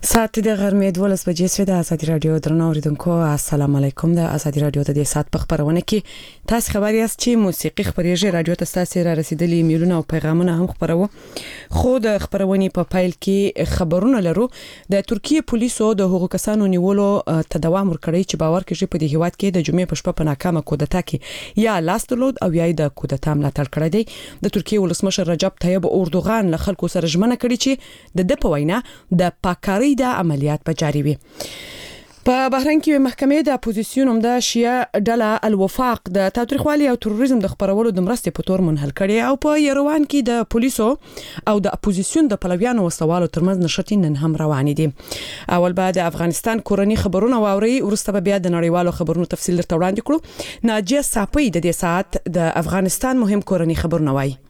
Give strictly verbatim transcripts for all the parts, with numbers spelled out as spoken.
ساعت د غرمې دولس بجې سوي د ازادي رادیو درنو اوریدونکو السلام علیکم. د ازادي رادیو د دې ساعت په خبرونه کې تاسو خبر یاست چې موسیقي خبريږي رادیو ته تاسو را رسیدلي میلونه او پیغامونه هم خبرو. خو د خبرونې په پایل کې خبرونه لرو. د ترکیه پولیسو د حقوق کسانو نیولو ته دوام ورکړی چې باور کوي په دې هیواد کې د جمعې په شپه په ناکامه کودتا کې یا لاس درلود او یا د کودتا ملاتړ کړی دی. د ترکیه ولسمشر رجب طیب اردوغان له خلکو سره ژمنه کړې چې د د په وینا د پاکاري د عملیات په جاری وي. په بحرین کې محکمې د اپوزیسیون هم د شیعه ډله الوفاق د تاریخوالي او تروریزم د خبرولو د مرستې په تور منحل کړي او په یروان کې د پولیسو او د اپوزیسیون د پلویانو وسوالو ترمنځ نشټي نن هم روان دي. اول بعد د افغانستان کورنی خبرونه واوري ورسته بیا د نړیوالو خبرونو تفصیل درته وړاندې کړو. ناجیه صاپي د دې ساعت د افغانستان مهم کورنی خبرونه وایي.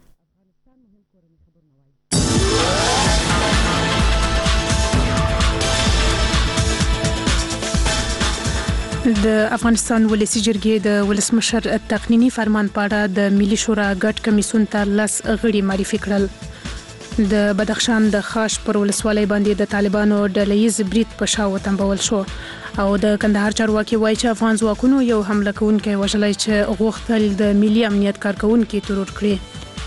د افغانستان ولسی جرګې د ولسمشر تقنینی فرمان په اړه د ملي شورا ګډ کمیسیون ته لس غړي معرفي کړل. د بدخشان د خاش پر ولسوالۍ باندې د طالبانو ډلهیز برید په شا وتمبول شو او د کندهار چارواکي وایي چې افغان ځواکونو یو حمله کوونکی وژلای چې غوښتل د ملي امنیت کارکونکو ترور کړي.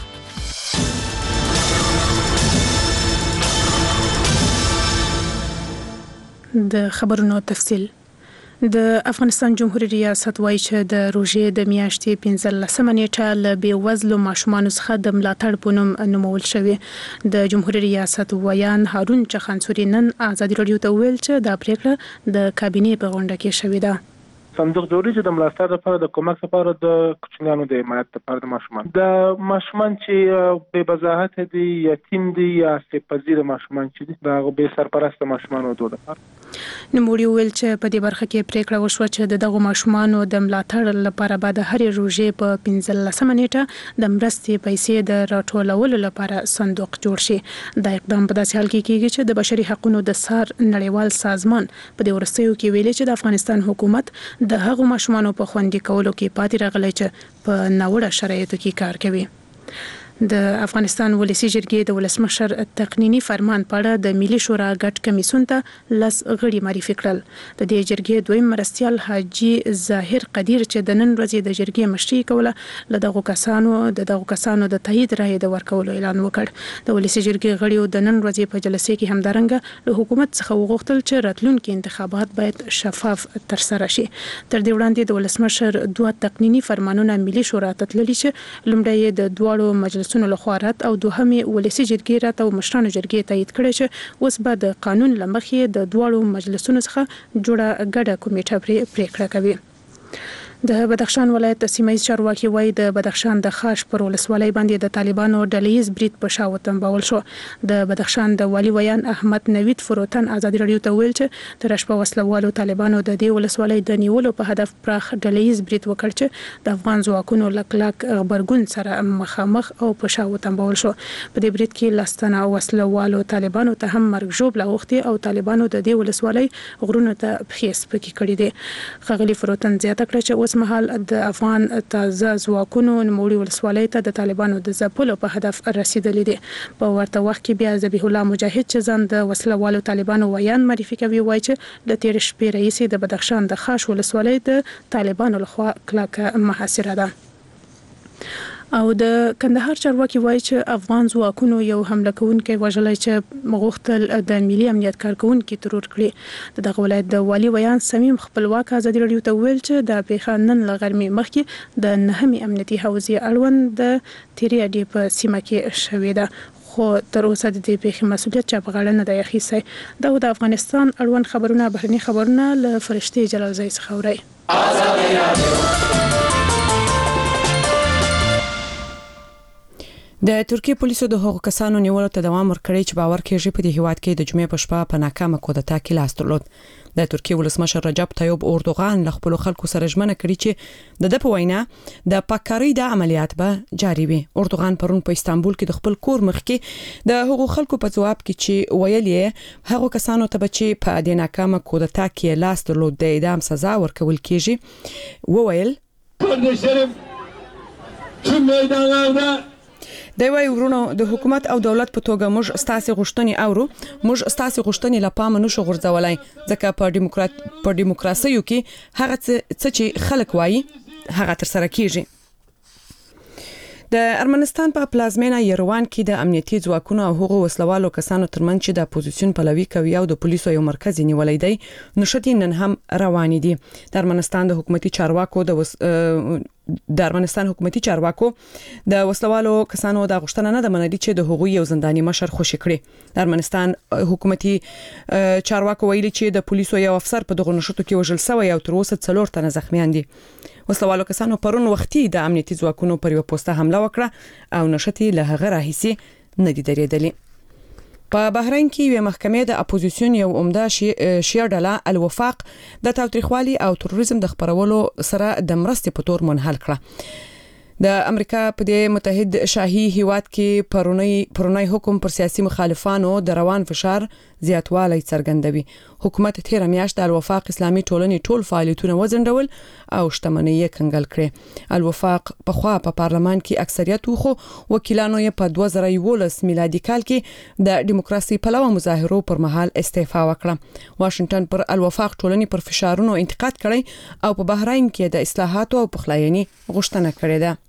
د خبرونو تفصیل. د افغانستان جمهوریت ریاست وایي چې د روژې د میاشتې پنځلسمه نیټه له بېوزلو ماشومانو څخه د ملاتړ په نوم نومول شوی. د جمهوریت ریاست ویان هارون چخانسوري نن ازادي رادیو ته ویل چې دا پریکړه د کابینې په غونډه کې شوې ده. صندوق جوړی چې د ملاتړ لپاره د کومک لپاره د کوچنیانو د حمایت لپاره د ماشومان د ماشومان چې بې وضاحت دي یتیم دي یا سپازیر ماشومان چې دي دا به سرپرست ماشومان ودو لپاره نوموړي ویل چې په دې برخه کې پریکړه وشوه چې دغه ماشومانو د ملاتړ لپاره بعد هرې روژې په پنځلسمه نیټه د مرستې پیسې د راټولولو لپاره صندوق جوړ شي. دا اقدام په داسې حال کې کیږي چې د بشري حقوقو د سار نړیوال سازمان په دې ورستیو کې ویلي چې د افغانستان حکومت د هغو ماشومانو په خوندي کولو کې پاتې راغلی چې په ناوړه شرایطو کې کار کوي. د افغانستان ولسی جرګې د ولسمشر تقنینی فرمان په اړه د ملي شورا ګډ کمیسیون ته لس غړي معرفي کړل. د دې جرګې دویم مرستیال حاجی ظاهر قدیر چې د نن ورځې د جرګې مشري کوله له دغو کسانو د دغو کسانو د تایید رایې د ورکولو اعلان وکړ. د ولسی جرګې غړیو د نن ورځې په جلسې کې همدارنګه له حکومت څخه وغوښتل چې راتلونکي انتخابات باید شفاف ترسره شي. تر دې وړاندې د ولسمشر دوه تقنینی فرمانونه ملي شورا ته تللي چې لومړی د دواړو مجلس له خوا او دوهمې ولسی جرګې رات او مشرانو جرګې تایید کړي چې اوس به د قانون لمخې د دواړو مجلسونو څخه جوړه ګډه کمیټه پریکړه کوي. د بدخشان ولایت سیمایي چارواکي وایي د بدخشان د خاش پر ولسوالۍ باندې د طالبانو ډلهیز برید په شا وتمبول شو. د بدخشان د والي ویان احمد نوید فروتن ازادي رادیو ته ویل چې تر شپه وسلوالو طالبانو د دې ولسوالۍ د نیولو په هدف پراخ ډلهیز برید وکړ چې د افغان ځواکونو لکلاک خبرګون سره مخامخ او په شا وتمبول شو. په دې برید کې لاستنه وسلوالو طالبانو ته هم مرګ ژوبله اوختي او طالبانو د دې ولسوالۍ غرونو ته پخې سپکې کړې دي. ښاغلي فروتن زیاته کړه چې مهال د افغان تازه ځواکونو نوموړي ولسوالۍ ته د طالبانو د ځپلو په هدف رسیدلي دي. په ورته وخت کې بیا ذبیح الله مجاهد چې ځان د وسلوالو طالبانو ویان معرفي کوي وایي چې د تیر شپې رئیس د بدخشان د خاش ولسوالۍ د طالبانو لخوا کلکه محاصره ده. او د کندهار چارواکي وایي چې افغان ځواکونو یو حمله کوونکی وژلای چې غوښتل د ملي امنیت کارکونکو ترور کړي. دغه ولایت د والي ویان صمیم خپلواک ازادي رادیو ته ویل چې د پیښه نن له غرمې مخکې د نهمې امنیتي حوزې اړوند د تیری اډې په سیمه کې شوې ده. خو تر اوسه د دې پیښې مسؤلیت چا په غاړه نه دی اخیستی. دا د افغانستان اړوند خبرونه بهرني خبرونه له فرشتي جلالزی څخه اورئ. ازادي رادیو. د ترکیه پولیسو د حقوق کسانو نیولو ته دوام ورکړی چې باور کوي په دې هیواد کې د جمعې په شپه په ناکامه کودتا کې لاس درلود. د ترکیه ولسمشر رجب طیب اردوغان له خپل خلکو سره ژمنه کړې چې د د په وینا د پاکاري د عملیات به جاری وي. اردوغان پرون په استانبول کې د خپل کور مخ کې د حقوق خلکو په جواب کې چې ویل یې هغه کسانو ته چې په دې ناکامه کودتا کې لاس درلود د اعدام سزا ورکول کیږي. وویل kardeşlerim tüm meydanlarda د وای ورونو د حکومت او دولت په توګه موږ ستاسو غوښتنې اورو موږ ستاسو غوښتنې لپاره نشو غورځولای ځکه په دیموکرات په دیموکراسي کې هغه څه چې خلک وایي هغه تر سره کیږي. د ارمنستان په پلازمینه یروان کې د امنیتي ځواکونو او هغو وسلوالو کسانو ترمنځ چې د اپوزیسیون پلوي کوي او د پولیسو یو مرکز نیولې دی نشټي نن هم روان دي. د ارمنستان د حکومتي چارواکو د وس... د ارمنستان حکومتي چارواکو د وسلوالو کسانو د غشتنه نه د منلي چې د هغوی یو زنداني مشر خوشی کړي. د ارمنستان حکومتي چارواکو ویلي چې د پولیسو یو افسر په دغه نشټو کې وژل شوی او تر اوسه څلور تنه زخمیان دي. وسلوالو کسانو پرون وختي د امنیتي ځواکونو پر یو پوسټه حمله وکړه او نشټي له هغه راهیسي نه دي درېدلې. په بحرین کې یو محکمې د اپوزیسیون یو عمده شیعه ډله الوفاق د تاوتریخوالي او تروریزم د خبرولو سره د مرستې په تور منحل کړه. د امریکا په دې متحد شاهي هیواد کې پرونی پرونی حکم پر سیاسي مخالفانو د روان فشار زیاتوالی څرګندوي. حکومت تیر میاشت د الوفاق اسلامي ټولنې ټول فعالیتونه وځنډول او شتمنۍ یې کنګل کړې. الوفاق په خوا په پارلمان کې اکثریت وخو وکیلانو یې په دوه زره یولس میلادي کال کې د دیموکراسي پلوه مظاهرو پر مهال استعفا وکړه. واشنگټن پر الوفاق ټولنې پر فشارونو انتقاد کړی او په بحرین کې د اصلاحاتو او پخلاینې غوښتنه کړې ده.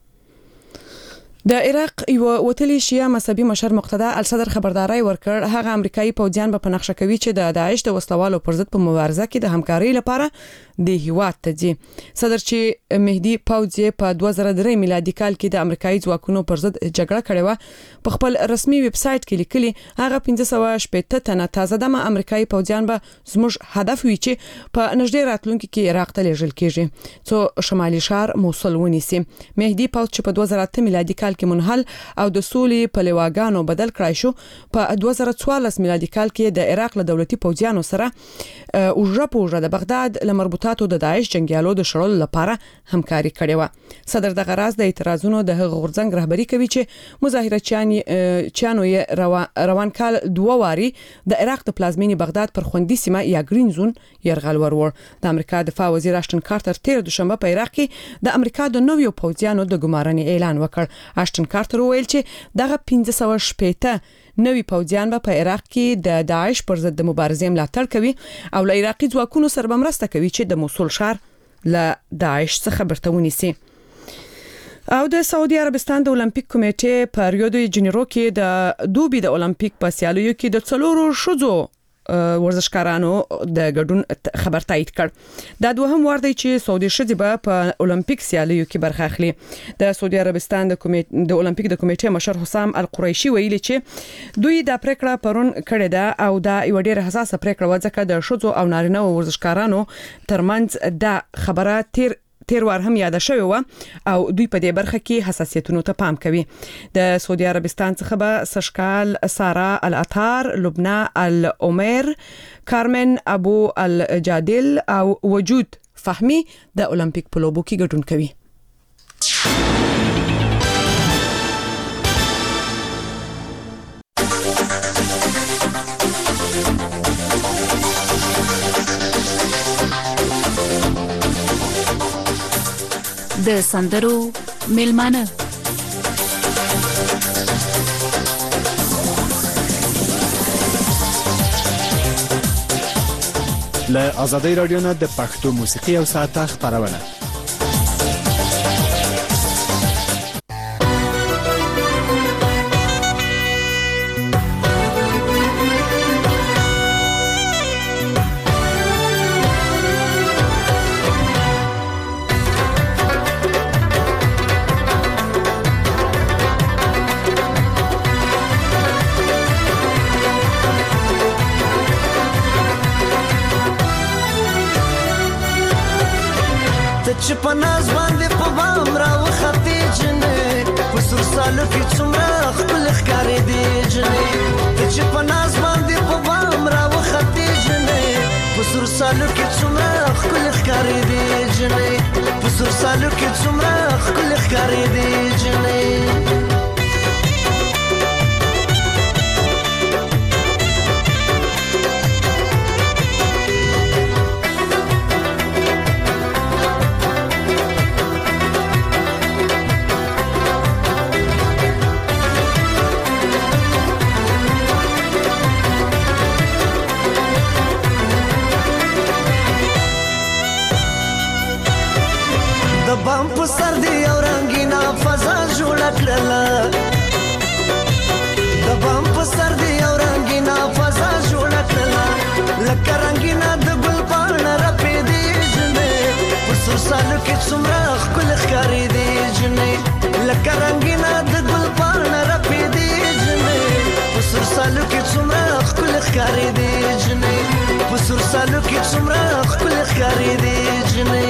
د عراق یو وتلی شیعه مذهبي مشر مقتدا الصدر خبرداري ورکړ هغه امریکایي پوځیان به په نقشه کوي چې د داعش د وسلوالو پر ضد په مبارزه کې د همکاري لپاره د هیواد ته ځي. صدر چې مهدي پوځي په دوه زره درې میلادي کال کې د امریکایي ځواکونو پر ضد جګړه کړې و په خپل رسمي ویب سټ کې لیکلي هغه پنځه سوه شپږ تنه تازه دمه امریکایي پوځیان به زموږ هدف وي چې په نږدې راتلونکي کې عراق ته لیږل کیږي څو شمالي شهر موصل ونیسي. مهدي پوځ چې په دوه زره اته میلادي کال کې منحل او د سولې په لواګانو بدل کړای شو په دوه زره څوارلس میلادي کال کې د عراق له دولتي پوځیانو سره او ژبوژه د بغداد له مربوطاتو د داعش جنگیالو د شړلو لپاره همکاري کړې و. صدر د غراز د اعتراضونو د غورځنګ رهبری کوي چې مظاهرچیان چانو یې روان, روان کال دوه واري د عراق د پلازمینې بغداد پر خوندي سیمه یا گرین زون يرغل ورور. د امریکا دفاع وزیر اشټن کارټر تیر دوشنبه په عراق کې د امریکا د نویو پوځیانو د ګمارنې اعلان وکړ. اشټن کارټر ویل چې دغه پنځه سوه شپږ نوی پوځیان په عراق کې د داعش پر ضد د مبارزې ملاتړ کوي او له عراقي ځواکونو سره به مرسته کوي چې د موصل ښار له داعش څخه برته ونیسي. او د سعودي عربستان د اولمپیک کمیټې په ریو د جنیرو کې د دوبي د اولمپیک په سیالیو کې د څلورو شوزو ورزشکارانو د ګډون خبر تایید کړ. دا دوهم وار دی چې سعودي شذې به په اولمپیک سیالیو کې برخه اخلي. د سعودي عربستان د کمیټې د اولمپیک د کمیټې مشر حسام القریشي ویلي چې دوی د پریکړه پرون کړې ده او دا یو ډېر حساسه پریکړه و ځکه د شذو او نارینه ورزشکارانو ترمنځ د خبره تیر تیر وار هم یاد شوی و او دوی په دې برخه کې حساسیتونو ته پام کوي. د سعودي عربستان څخه به سشکال سارا العطار، لبنا العمر، کارمن ابو الجادل او وجود فهمي د اولمپیک په لوبو کې ګډون کوي. د سندرو میلمانه له آزادۍ رادیو نه د پښتو موسیقي او ساعته خبرونه. چې په ناز باندې په بام راوختې جنې په سور سالو کې څومره ښکلې ښکارې دي جنې چې په ناز باندې په بام راوختې جنې په سور سالو کې څومره ښکلې ښکارې دي جنې په سور سالو کې څومره ښکلې ښکارې دي جنې. کړله د بام په سر دی یو رنګینه فضا جوړه کړله لکه رنګینه د ګل پاڼه رپېدې جنې په څو سالو کې څومره ښکلې ښکارېدې جنې لکه رنګینه د ګل پاڼه رپېدې جنې په څو سالو کې څومره ښکلې ښکارېدې جنې په څو سالو کې څومره ښکلې ښکارېدې جنې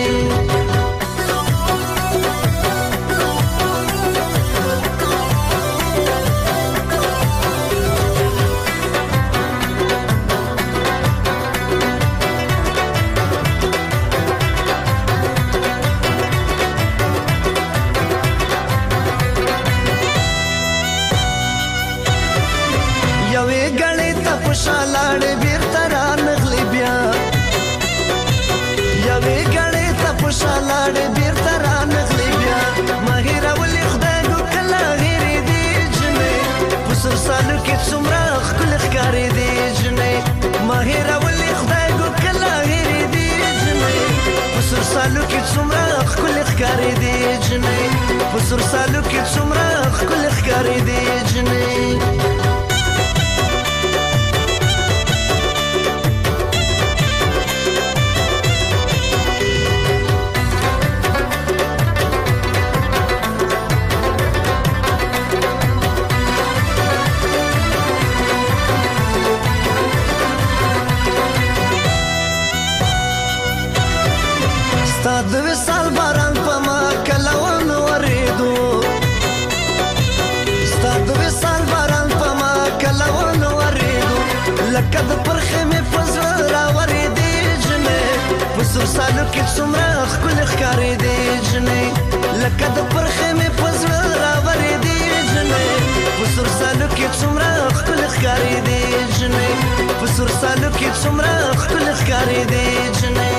شالاړ بیرته رانغلی بیا یوې ګړې ته په شالاړ بیرته رانغلی بیا ما هېرولې خدای نو کله هېرېدې جنې په سل سالو کې څومره ښکلې ښکارېدې جنې ما هېرولې خدای نو کله هېرېدې جنې په سل سالو کې څومره ښکلې ښکارېدې جنې په سل سالو کې څومره ښکلې ښکارېدې جنې ستا د وصال باران په ما کله ونه ورېدو ستا د وصال باران په ما کله ونه ورېدو لکه د پرخې مې په زړه راورېدې جنې په څو سالو کې څومره ښکلې ښکارېدې جنې لکه د پرخې مې په زړه راورېدې جنې په څو سالو کې څومره ښکلې ښکارېدې جنې په څو سالو کې څومره ښکلې ښکارېدې جنې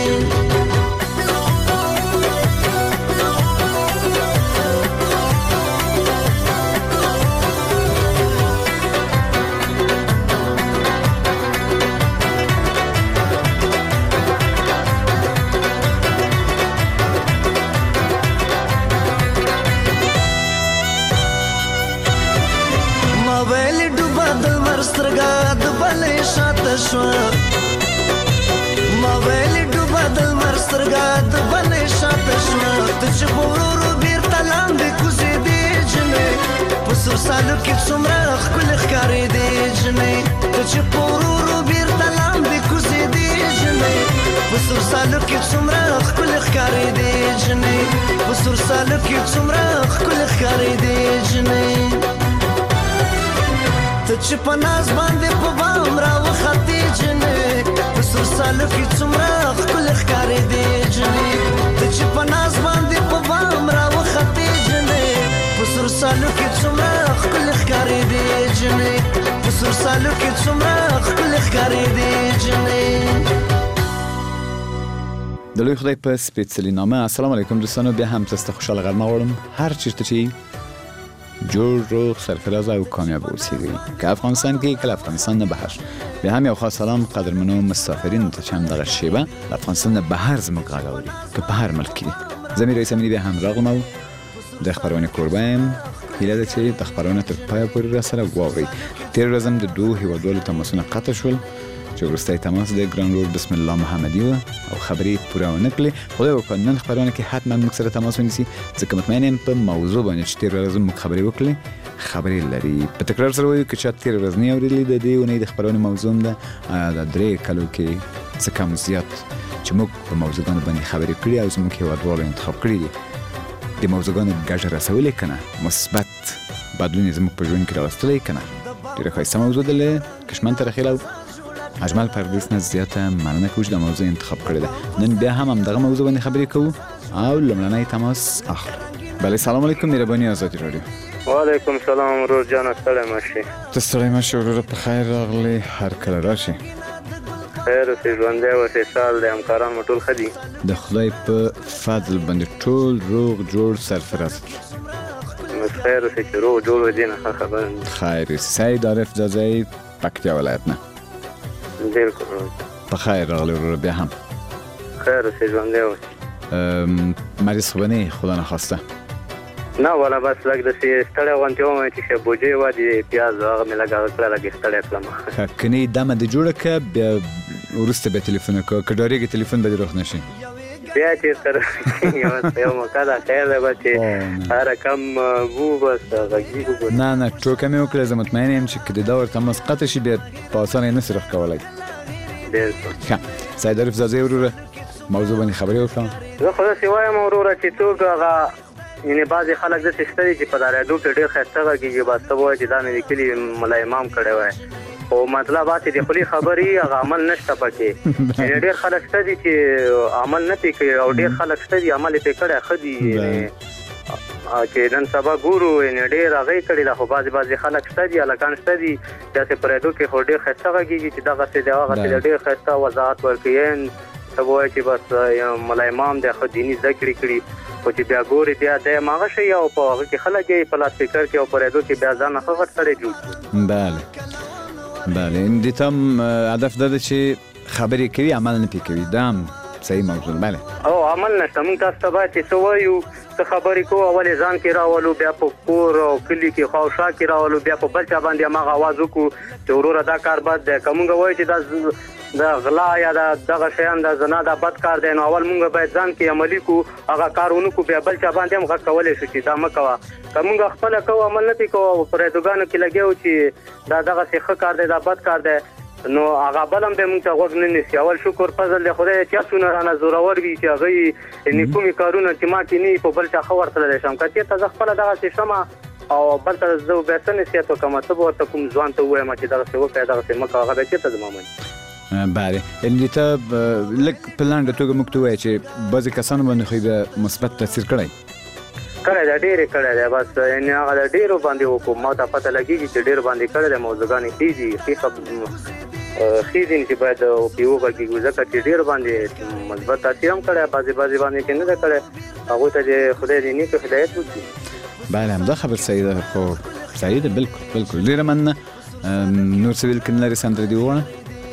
سترګه د بلې شاته شوه ما ویلې ډوبه د لمر سترګه د بلې شاته شوه ته چې په ورو ورو بېرته لاندې کوزېدې جنې په سر سالو کې څومره ښکلې ښکارېدې جنې ته چې په ورو ورو بېرته لاندې کوزېدې جنې په سر سالو کې څومره ښکلې ښکارېدې جنې په سر سالو کې څومره ښکلې ښکارېدې جنې ته چې په ناز باندې په بام راوختې جنې په سر سالو کې څومره ښکلې ښکارېدې جنې ته چې په ناز باندې په بام راوختې جنې په سر سالو کې څومره ښکلې ښکارېدې جنې په سر سالو کې څومره ښکلې ښکارېدې جنې د لوی خدای په سپېڅلي نامه السلام علیکم دوستانو بیا هم تاسو ته خوشاله غرمه غواړم هر چیرته چې جور روغ سرفراز او کامیاب اوسیږئ که افغانستان کې که افغانستان نه بهر بیا هم یو خاص سلام قدرمنو مسافرین ته چې هم دغه شیبه افغانستان نه بهر زموږ غږ اوري که په هر ملک کې زه میر رئیس امینی بیا هم راغلم او د خبرونه کوربه یم هیله ده چې د خبرونه تر پایه پورې راسره واورئ تېره ورځ هم د دوو هیوادوالو تماسونه قطع شول چې وروستی تماس د ګران ورور بسم الله محمدي و او خبرې پوره ونه کړې خدای وکړه نن خبرونه کې حتما موږ سره تماس ونیسي ځکه مطمئن یم په موضوع باندې چې تېره ورځ موږ خبرې وکړې خبرې لري په تکرار سره وایو که چا تېره ورځ نه اورېدلې د دې اونۍ د خبرونې موضوع هم ده د درې کلو کې څه کم زیات چې موږ په موضوعګانو باندې خبرې کړي او زموږ هېوادوالو انتخاب کړي دي د موضوعګانو ګټه رسولې که نه مثبت بدلون یې زموږ په ژوند کې راوستلی که نه ډېره ښایسته موضوع ده له کشمن ترخیل او اجمل پردیس نه زیاته مننه کوم چې د موضوع انتخاب کړی ده نن بیا هم همدغه موضوع باندې خبرې کوو او لومړنی تماس اخلو بله سلام علیکم مهرباني آزادي راډیو وعلیکم سلام ورور جان ستړی مه شې ته ستړی مه شې وروره په خیر راغلی هر کله راشې خیر اوسې ژوندی اوسې سال دی همکاران مو ټول ښه دي د خدای په فضل باندې ټول روغ جوړ سرفراز بس خیر اوسې چې روغ جوړ وي دې نه ښه خبره خیر اوسې سعید عارف ځاځی پکتیا ولایت نه بالکل په خیر راغلی وروره بیا هم خیر اوسې ژوندی اوسې مریض خو به نه خدا نخواسته نه ولا بس لګ د سي ستړی غونټه و چې بوجي و دي پیاز هغه مې لګا کړل لګ ستړی کړم کني دمه د جوړه ک ورسته به تلیفون کو کډاریږي تلیفون به روښ نشي بیا چې تر یو یو مکاله خیر ده چې هر کم وو بس غږی وګور نه نه ټوکه مې وکړه زه مطمئن یم چې کله دا ورته مسقط شي بیا په اسانه نه سره کولای ډیر ښه سید عارف زازي وروره موضوع باندې خبرې وکړم زه خو څه وایم وروره چې څوک هغه یعنی بعضی خلک د سستري چې په دارادو کې ډیر خسته کیږي بس ته وایي چې دا مې لیکلي ملا امام کړی وای او مطلب اته د خپل خبري هغه عمل نشته پکې ډیر خلک ستې چې عمل نه کوي او ډیر خلک ستې عمل یې کړی خدي چې نن سبا ګورو ان ډیر هغه کړي د خو بعضی بعضی خلک ستې الکان ستې چې په پردو کې هډې خسته کیږي چې دا غسه دی هغه ډیر خسته وضاحت ورکوي ته وایي چې بس ملا امام د خديني ذکر کړي او چې بیا ګوري بیا د ماغه شي او په هغه کې خلک یې په لاس فکر کې او پردو کې بیا ځان هغه سره جوړ بله بله دې تم هدف ده چې خبرې کوي عمل نه کوي دا صحیح موضوع بله او عمل نشته موږ تاسو ته باید چې وایو څه خبرې کو اول ځان کې راولو بیا په کور او کلی کې خواوشا کې راولو بیا په بل چا باندې هغه आवाज وکړو چې وروره دا کار بد دی کومه وایي چې دا دا غلا یا دا دغه شیان د زنا د بد کار دی نو اول موږ باید ځان کې عملی کو هغه کارونه کو بیا بل چا باندې هم غږ کولای شو چې دا مکوا کومه خپل کو عمل نه پکو پرې دوګانو کې لګیو چې دا دغه څه کار دی دا بد کار دی نو هغه بلم به موږ ته وګ نه نسی اول شکر فضل له خدای چې څونه رانه زورور وي چې هغه نیکومي کارونه چې ما کې نه په بل چا خبر تل شم کته ته خپل دغه سیستم او بل ته زو به سن سیاست کومه ته ورته کوم ځوان ته وایم چې دغه څه وکړه دغه څه مکه هغه چې ته زموږ بله ان دې ته لک پلان د توګه مکتوب چې بعضی کسانو باندې خو به مثبت تاثیر کړی کړی دا ډېر کړی دی بس ان هغه ډېر باندې حکومت ته پته لګیږي چې ډېر باندې کړی دی موضوعګانی کیږي خو خېدین چې باید او پیو باندې ګوزکه چې ډېر باندې مثبت تاثیر هم کړی بعضی بعضی باندې کې نه کړی هغه ته خدای دې نیک هدایت وکړي بله هم دا خبر صحیح ده خو صحیح ده بالکل بالکل ډېر مننه نور څه ویل کړي لري سندره دی وونه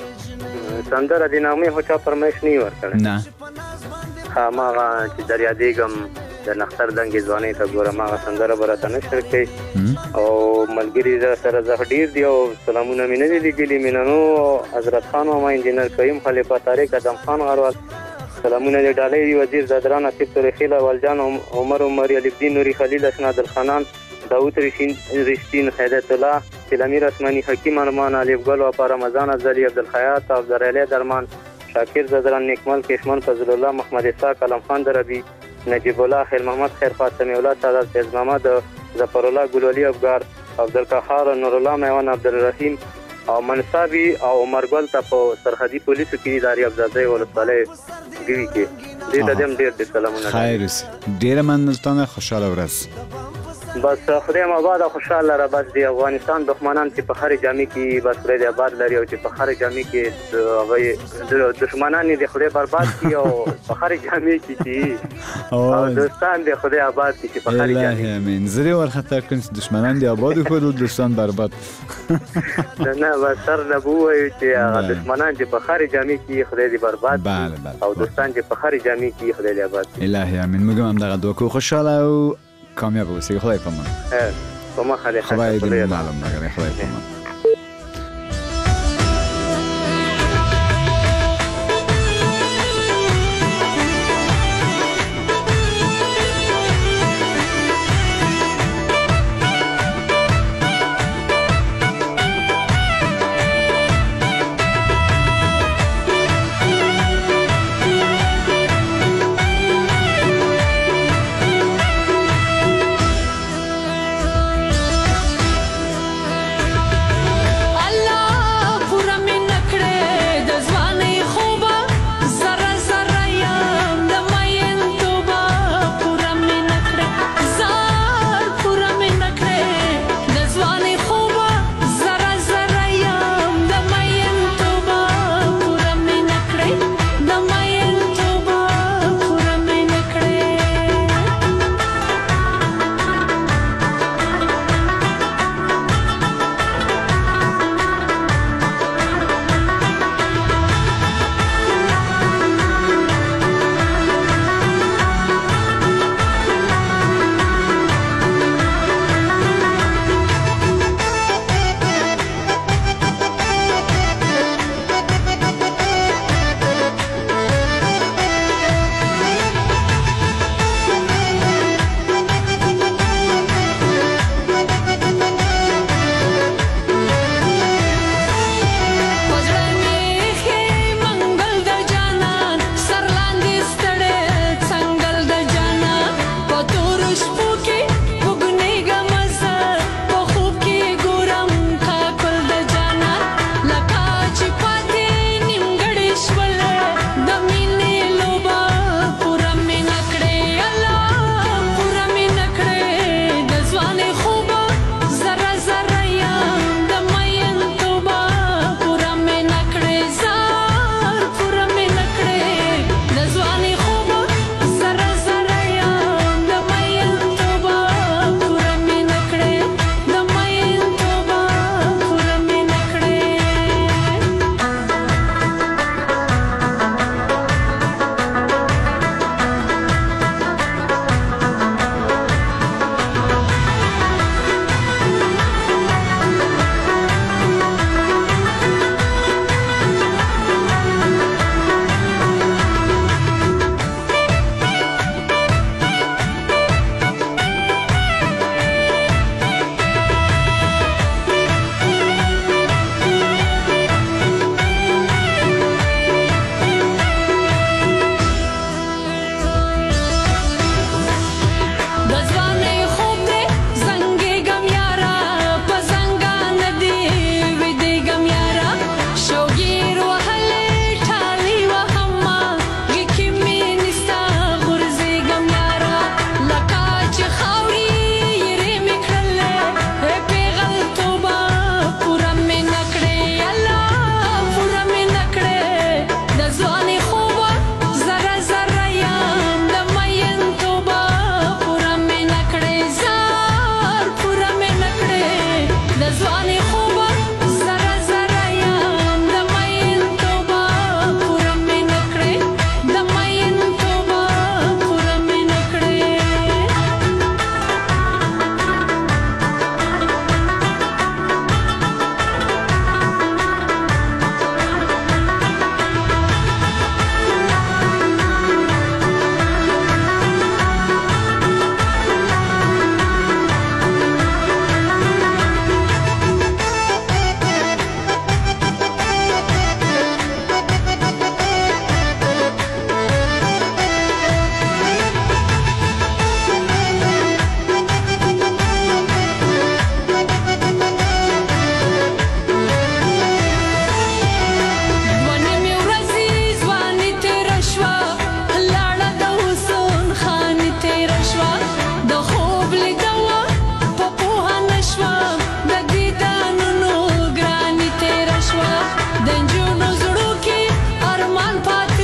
سندره د نامې هو چا فرمایش نه ورکړ نه ها ما چې دریا دیګم د نختر دنګ ځواني ته ګورم ما سندره برته نشر کوي او ملګری سره زه ډیر دی او سلامونه مینه دي لګلی مینانو حضرت خان او ما انجنیر کریم خلیفہ طارق ادم خان غروال سلامونه دی ډالۍ وزیر زدران اسیب تاریخیلا والجان عمر عمر علی الدین نوری خلیل اسناد الخنان داوود رشین رشتین هدایت الله سلامیر اسمانی حکیم ارمان علی ګل او رمضان افضلی عبدالخیات عبدالعلی درمان شاکر زدران نیکمل کشمن فضل الله محمد اسحاق علم خان دربی نجیب الله خیل محمد خیر فاطمی الله سعادت فیض محمد ظفر الله ګلولی افغار عبدالقهار نور الله میوان عبدالرحیم او منصابی او عمر ګل ته په سرحدي پولیسو کې اداري افزازي ولسوالۍ ګوي کې دې ته دم ډیر سلامونه خیر ډیر مننه خوشاله ورځ بس خدای مو آباد خوشاله را بس دی افغانستان دښمنان چې په خاري جامي کې بس خدای آباد لري او چې په خاري جامي کې هغه دښمنان دي خدای برباد کړي او په خاري جامي کې چې او دوستان دي خدای آباد کړي په خاري جامي الله امين زری ورخته کړي دښمنان دي آباد کړي او دوستان برباد نه بس سر نه بووي چې هغه دښمنان چې په خاري جامي کې خدای دې برباد او دوستان چې په خاري جامي کې خدای دې آباد الله امين موږ هم دغه دوه خوشاله او کامیاب اوسئ خدای پامان په مخه دې خدای دې معلوم راغلی خدای پامان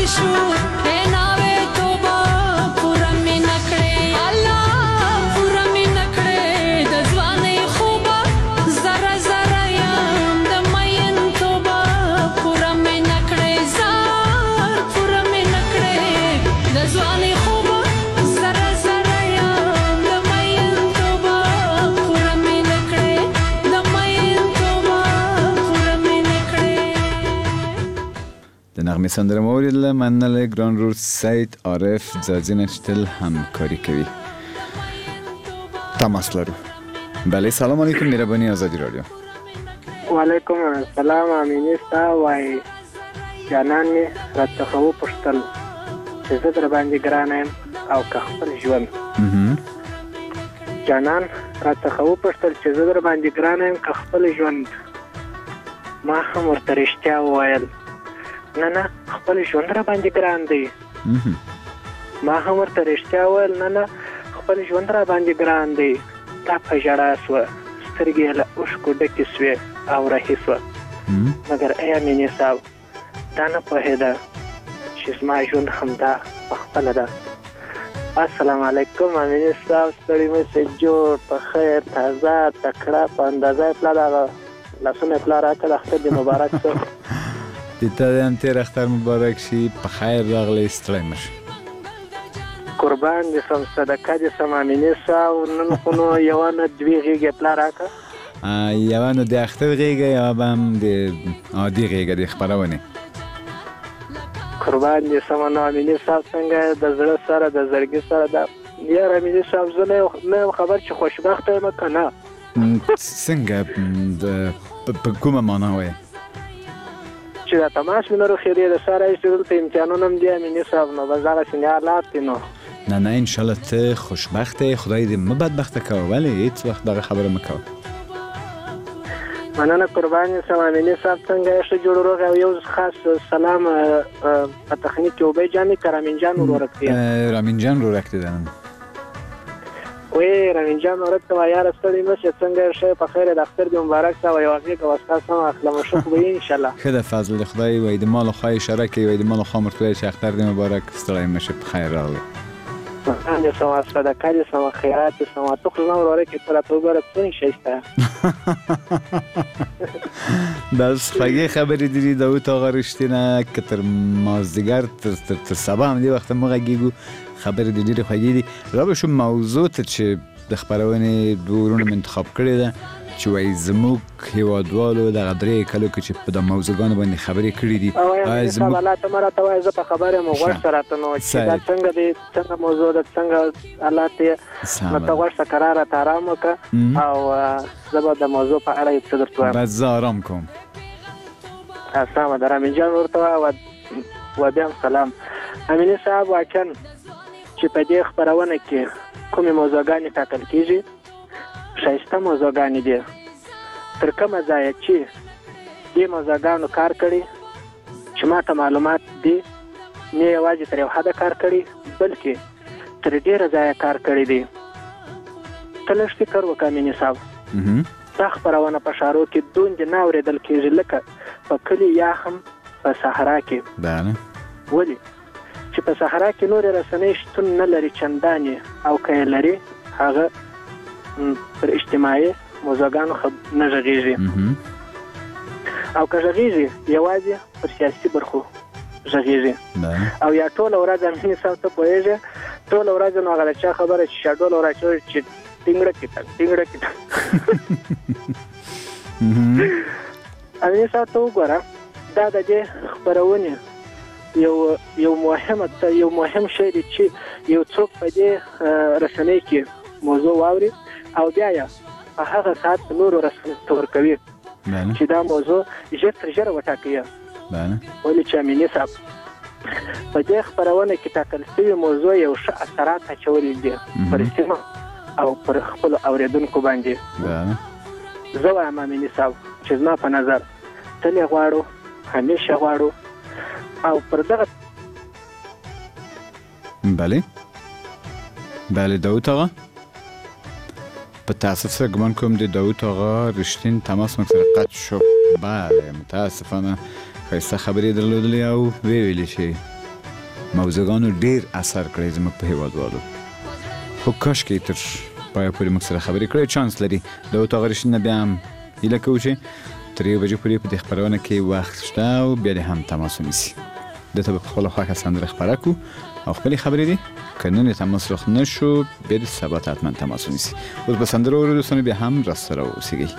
شو ناوې توبه پوره مې نکړې الله پوره مې نکړې د ځوانۍ خوبه زره زره یم د مین توبه پوره مې نکړې زار پوره مې نکړې د ځوانۍ خوبه زره زره یم د مین توبه پوره مې نکړې د مین توبه پوره مې نکړې. د نغمه سندره مورید له منل گران رور سید عارف زازینش تل همکاری کوي. تماس لرو. بله سلام علیکم مهربانی آزادی رادیو. و علیکم السلام امینستا وای جانان می راڅخه پښتل چې زه در باندې ګران یم او که خپل ژوند جانان راڅخه پښتل چې زه در باندې ګران یم که خپل ژوند ما هم ورته رښتیا وویل نه نه خپل ژوند را باندې ګران دی ما هم ورته رښتیا وویل نه نه خپل ژوند را باندې ګران دی دا په ژړا سوه سترګې یې له اوښکو ډکې سوې او رهي سوه مګر ای امینې صاحب دا نه پوهېده چې زما ژوند همدا پخپله ده. السلام علیکم امینې صاحب ستړي مې سې جوړ په خیر تازه تکړه په اندازه یې پلا دغه لاسونه یې پلا راکړه اختر دې مبارک شه. د تا هم تیر اختر مبارک شي په خیر راغلی ستړی مه شي. قربان دې سم صدقه دې سم امینې صاحب نن خو نو یوه نه دوې غېږې پلا راکړه یوه نو د اختر غېږه یوه به هم د عادي غېږه د خپرونې. قربان دې سم نو امینې صاحب څنګه د زړه سره د زړګي سره دا یار امینې صاحب زه نه یم خبر چې خوشبخته یم که نه څنګه په کومه معنا وایې چې دا تماس مې نه روښېدې د ساره ایستې دلته امتحانونه هم دي امینې صاحب نو بس دغسې نه حالات دي نو نه نه انشاءالله ته خوشبخته خدای دې مه بدبخته کوه ولې هېڅ وخت دغه خبره مه کوه. مننه قربان یې سم امینې صاحب څنګه یې ښه جوړ روغ او یو خاص سلام په تخنیک کې اوبی جان که رامین جان ورورک دی رامین جان ورورک دی دنن وی رامین جان ورورک ته وایه یاره ستړي مه شې څنګه یې ښه په خیر د اختر دې مبارک شه او یوه غېږه وستا سم اخلم شوق به یې انشاءالله ښه ده فضل خدای وایي د مال خوا اشاره کوي وایي د مال خوا ورته وایي چې اختر دې مبارک ستړی مه شې په خیر راغلی دې سم صدقه دې سم خیرات دې سم تو خو زما ورورک ته راته وګوره څنګه ښایسته دا خوږې خبرې دي داود آقا رښتینه که تر مازدیګر تر سبا هم دې وخته مه غږېږو خبرې دې ډېرې خوږې دي. را به شو موضوع ته چې د خپرونې دوه ورونو مې انتخاب کړې ده چې وایي زموږ هېوادوالو دغه درې کلو کې چې په د موضوعګانو باندې خبرې کړې دي وایي زموږ الله ته مه راته وایه زه په خبره یم غوږ ته راته نو چې دا څنګه دی څنګه موضوع ده څنګه حالات دی نو ته غوږ ته کرار راته ارام وکړه او زه به د موضوع په اړه یې څه درته وایم. بس زه ارام کوم. سمه ده رامین جان ورته وایه و بیا هم سلام. امینې صاحب واقعا چې په دې خپرونه کې کومې موضوعګانې ټاکل کېږي ښایسته موضوعګانې دي تر کومه ځایه چې دې موضوعګانو کار کړي چې ما ته معلومات دي نه یوازې تر یو حده کار کړي بلکې تر ډېره ځایه کار کړي دي. ته لږ فکر وکړه امینې صاحب دا خپرونه په ښارو کې دومره نه اورېدل کېږي لکه په کلي یا هم په صحرا کې. ولې چې په صحرا کې نورې رسنۍ شتون نه لري چندانې او که یې لري هغه پر اجتماعي موضوعګانو نه غږېږي او که غږېږي یوازې پر سیاسي برخو غږېږي او یا ټوله ورځ امینې صاحب ته پوهېږي ټوله ورځ نو هغه د چا خبره چې شاډوله وراچوي چې ټینګړه کېټه ټینګړه کېټه امینې صاحب ته وګوره دا د دې خپرونې یو یو مهمه یو مهم شی دی چې یو څوک په دې رسنۍ کې موضوع واوري او بیا یې په هغه ساعت نورو رسنیو ته ورکوي چې دا موضوع ژر تر ژره وټاکي. ولې چې امینې صاحب په دې خپرونه کې ټاکل شوې موضوع یو ښه اثرات اچولي دي پر سیمه او پر خپلو اورېدونکو باندې. زه وایم امینې صاحب چې زما په نظر تل یې غواړو همیشه غواړو او پر دغه بله بله داود آقا په تاسف سره ګمان کوم د داود آقا رښتین تماس موږ سره قطع شو. بله متاسفانه ښایسته خبرې درلودلې او ویې ویلې چې موضوعانو ډیر اثر کړی زموږ په هیوادوالو. خو کاش کې تر پای پورې موږ سره خبرې کړې. چانس لري د اوتاغ رشید بیا هم هیله کوو چې تر یو بجې پورې په دې خپرونه کې وخت شته او بیا دې هم تماس ونیسي. دته په خپله خوښه سندره خپره کړو او خپلې خبرې دي که نن تماس رخ نشو بیا د سبا ته حتما تماس ونیسي. اوس به سندره اورو دوستانو، بیا هم راسره اوسئ.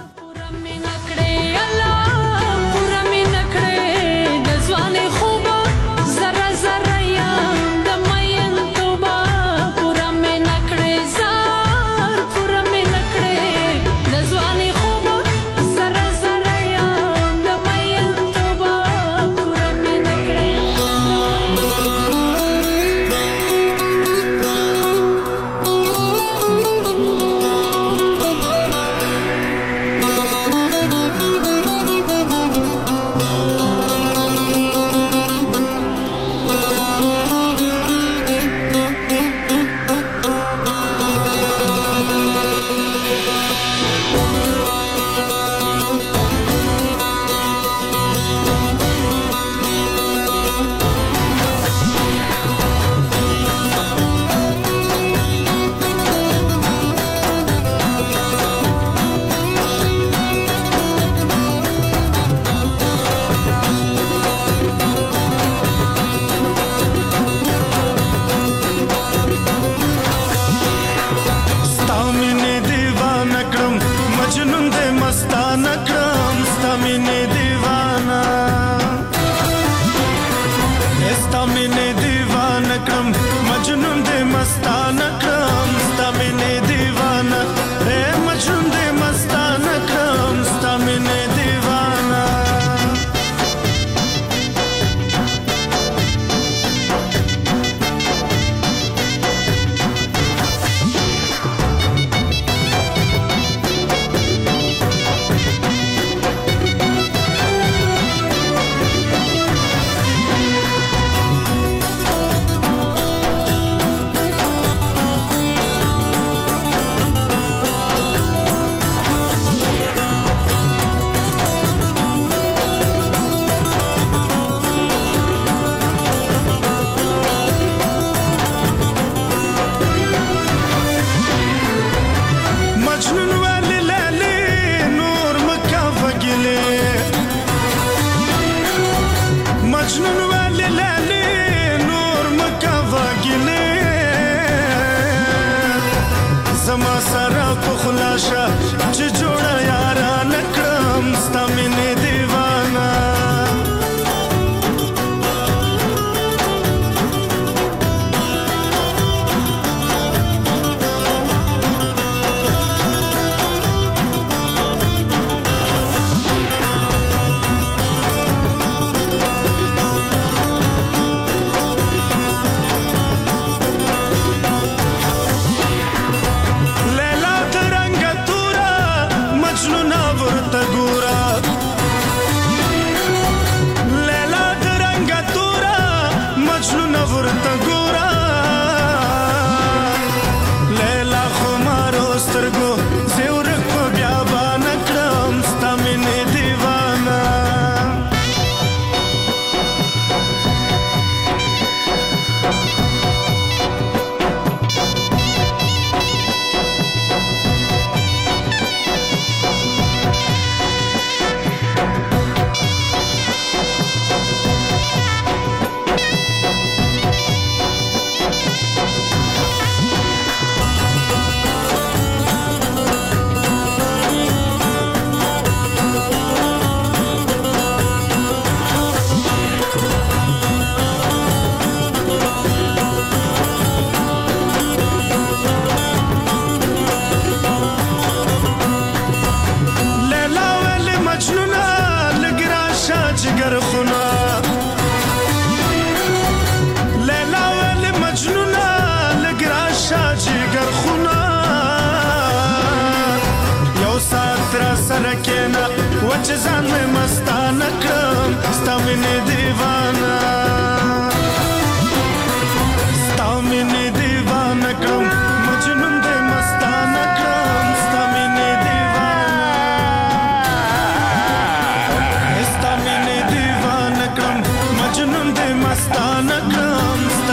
مستانه کړم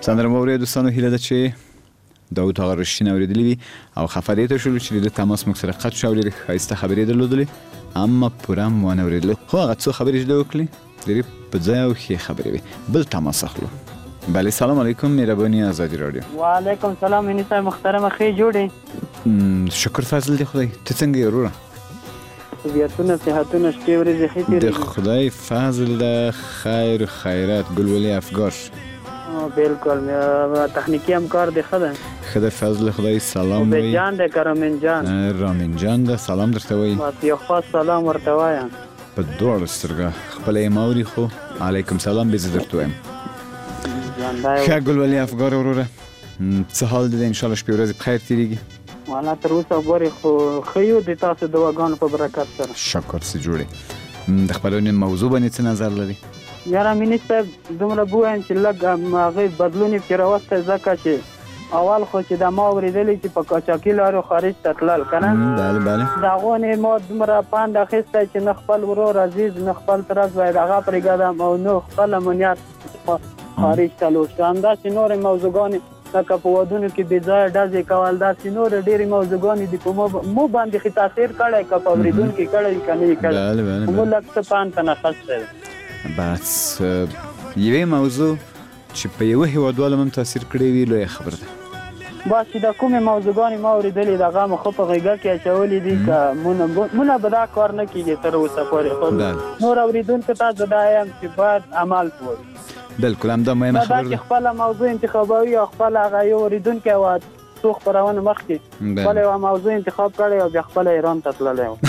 سندره موري دوستانو هیله ده چې داوود آقا رشتین اوریدلی وي او خفه دی ته شروع چې د تماس موږ سره قطع شو لري خایسته خبرې درلودلې اما پوره مو نه اوریدل خو هغه څو خبرې جوړ وکړي لري په ځای او ښه خبرې وي بل تماس اخلو. بله سلام علیکم مهربانی آزادی رادیو. و علیکم سلام منیسا محترم خی جوړې. شکر فضل دی خدای ته څنګه یې وروره؟ طبیعتونه صحتونه شپې ورځې ښې تېرېږي. د خدای فضل ده خیر خیرات ګلولي افګار. بالکل تخنیکی همکار دی ښه ده. ښه ده فضل خدای سلام وایي. جان دی که رامین جان؟ رامین جان ده سلام درته وایي. بس یو خاص سلام ورته وایم. په دواړو سترګه خپله یې ماوري خو علیکم سلام به زه درته وایم. ښه ګلولي افګار وروره څه حال دی انشاءالله شپې ورځې په خیر تېرېږي؟ والا تر اوسه ګورې خو ښه یو د تاسو دواګانو په برکت سره. شکر څه جوړې. د خپرونې موضوع باندې څه نظر لري؟ یاره مینې صاحب دومره به ووایم چې لږ هغې بدلون یې پکې راوستی ځکه چې اول خو چې دا ما اورېدلي چې په قاچاقي لارو خارج ته تلل که نه بله بله د هغو نه ما دومره پند اخیستی چې نه خپل ورور عزیز نه خپل ترس باید هغه پرېږدم او نه خپل امنیت خارج ته لوشته. همداسې نورې موضوعګانې لکه په ودونو کې بې ځایه ډزې کول داسې نورې ډېرې موضوعګانې دي په مو باندې ښې تاثیر کړی که په اورېدونکي کړی که نه یې کړی مو لږ څه پند ته نخستی دی. بس یوې موضوع چې په یوه هېوادوال هم تاثیر کړی وي لویه خبره ده. بس چې د کومې موضوعګانې ما اورېدلې د هغه مو ښه په غېږه کې اچولي دي که مونه به دا کار نه کېږي تر اوسه پورې خو نور اورېدونکو ته زه دا یم چې باید عمل وکړي. بالکل همدا مهمه خبره ده. دا چې خپله موضوع انتخابوي او خپل هغه یو اورېدونکی و څو خپرونه مخکې خپله یوه موضوع انتخاب کړی او بیا خپله ایران ته تللی و.